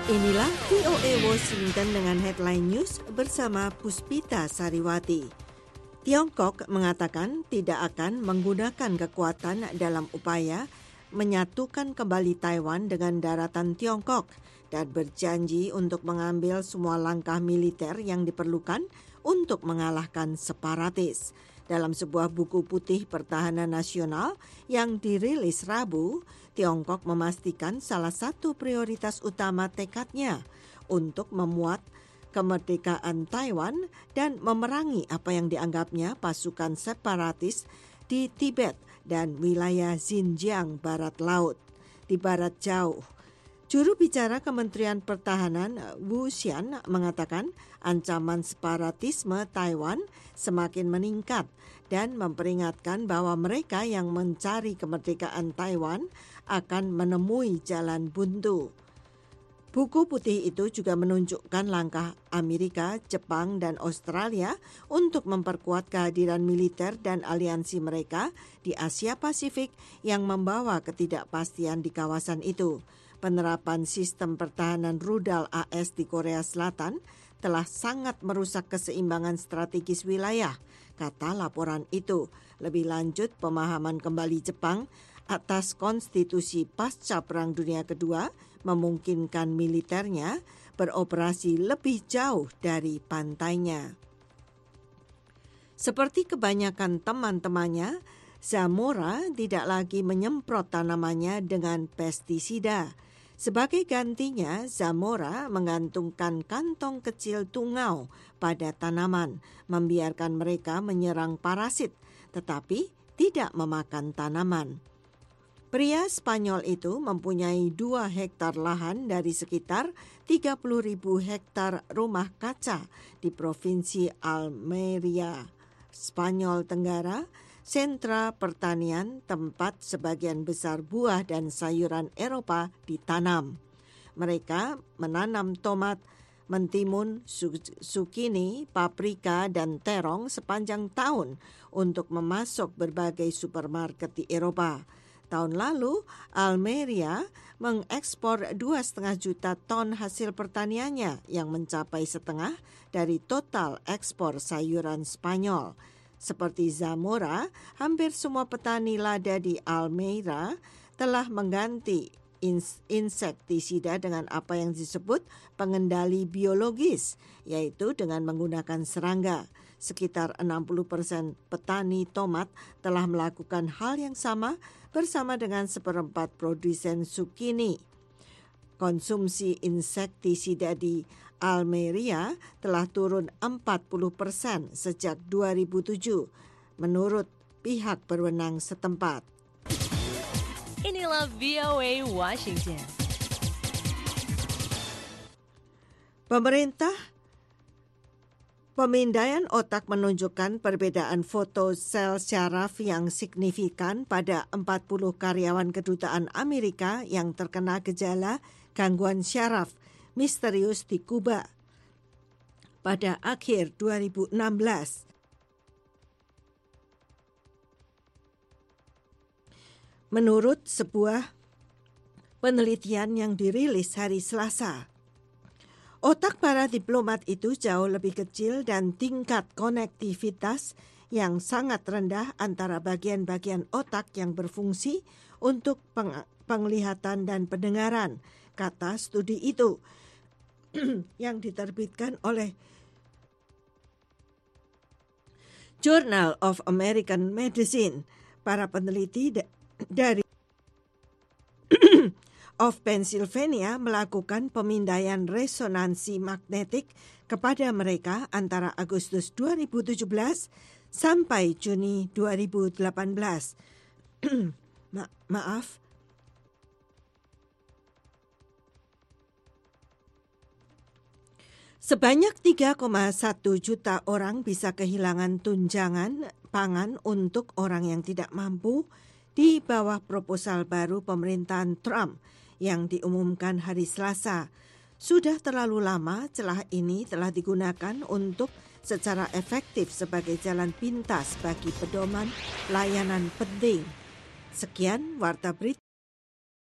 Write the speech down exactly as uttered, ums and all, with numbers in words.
Inilah V O A Washington dengan headline news bersama Puspita Sariwati. Tiongkok mengatakan tidak akan menggunakan kekuatan dalam upaya menyatukan kembali Taiwan dengan daratan Tiongkok dan berjanji untuk mengambil semua langkah militer yang diperlukan untuk mengalahkan separatis. Dalam sebuah buku putih pertahanan nasional yang dirilis Rabu, Tiongkok memastikan salah satu prioritas utama tekadnya untuk memuat kemerdekaan Taiwan dan memerangi apa yang dianggapnya pasukan separatis di Tibet dan wilayah Xinjiang Barat Laut, di Barat Jauh. Juru bicara Kementerian Pertahanan Wu Xian mengatakan ancaman separatisme Taiwan semakin meningkat dan memperingatkan bahwa mereka yang mencari kemerdekaan Taiwan akan menemui jalan buntu. Buku putih itu juga menunjukkan langkah Amerika, Jepang, dan Australia untuk memperkuat kehadiran militer dan aliansi mereka di Asia Pasifik yang membawa ketidakpastian di kawasan itu. Penerapan sistem pertahanan rudal A S di Korea Selatan telah sangat merusak keseimbangan strategis wilayah, kata laporan itu. Lebih lanjut, pemahaman kembali Jepang atas konstitusi pasca Perang Dunia Kedua memungkinkan militernya beroperasi lebih jauh dari pantainya. Seperti kebanyakan teman-temannya, Zamora tidak lagi menyemprot tanamannya dengan pestisida. Sebagai gantinya, Zamora menggantungkan kantong kecil tungau pada tanaman, membiarkan mereka menyerang parasit, tetapi tidak memakan tanaman. Pria Spanyol itu mempunyai dua hektar lahan dari sekitar tiga puluh ribu hektar rumah kaca di Provinsi Almeria, Spanyol Tenggara, sentra pertanian tempat sebagian besar buah dan sayuran Eropa ditanam. Mereka menanam tomat, mentimun, zukini, paprika, dan terong sepanjang tahun untuk memasok berbagai supermarket di Eropa. Tahun lalu, Almeria mengekspor dua setengah juta ton hasil pertaniannya yang mencapai setengah dari total ekspor sayuran Spanyol. Seperti Zamora, hampir semua petani lada di Almeria telah mengganti insektisida dengan apa yang disebut pengendali biologis, yaitu dengan menggunakan serangga. Sekitar enam puluh persen petani tomat telah melakukan hal yang sama bersama dengan seperempat produsen zukini. Konsumsi insektisida di Almeria telah turun empat puluh persen sejak dua ribu tujuh, menurut pihak berwenang setempat. Inilah V O A Washington. Pemerintah Pemindaian otak menunjukkan perbedaan foto sel syaraf yang signifikan pada empat puluh karyawan kedutaan Amerika yang terkena gejala gangguan syaraf misterius di Kuba pada akhir dua ribu enam belas. Menurut sebuah penelitian yang dirilis hari Selasa, otak para diplomat itu jauh lebih kecil dan tingkat konektivitas yang sangat rendah antara bagian-bagian otak yang berfungsi untuk peng- penglihatan dan pendengaran, kata studi itu yang diterbitkan oleh Journal of American Medicine. Para peneliti da- dari of Pennsylvania melakukan pemindaian resonansi magnetik kepada mereka antara Agustus dua ribu tujuh belas sampai Juni dua ribu delapan belas. Ma- maaf. Sebanyak tiga koma satu juta orang bisa kehilangan tunjangan pangan untuk orang yang tidak mampu di bawah proposal baru pemerintahan Trump yang diumumkan hari Selasa. Sudah terlalu lama celah ini telah digunakan untuk secara efektif sebagai jalan pintas bagi pedoman layanan penting. Sekian Warta Berita